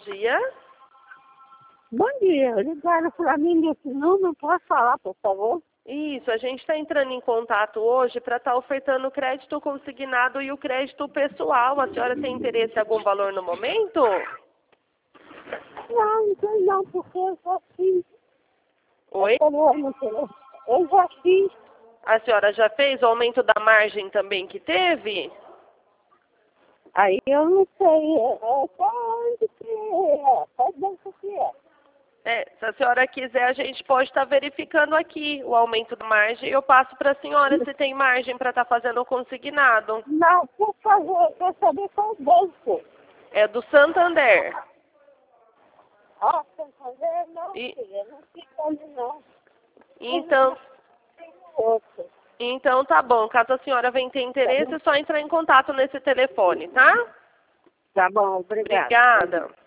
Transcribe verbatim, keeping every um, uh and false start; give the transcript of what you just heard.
dia. Bom dia, ligaram para mim nesse número, posso falar, por favor? Isso, a gente está entrando em contato hoje para estar ofertando o crédito consignado e o crédito pessoal. A senhora tem interesse em algum valor no momento? Não, não sei não, porque eu já fiz. Oi? Eu, eu já fiz. A senhora já fez o aumento da margem também que teve? Aí eu não sei, é, é só onde que é, qual banco que é. É, se a senhora quiser, a gente pode estar verificando aqui o aumento da margem. Eu passo para a senhora se tem margem para estar fazendo o consignado. Não, por favor, eu quero saber qual banco. É do Santander. Ah, Santander, não, E, filha, não fica onde não. então, Tem outro. então tá bom. Caso a senhora venha ter interesse, é só entrar em contato nesse telefone, tá? Tá bom, obrigada. Obrigada.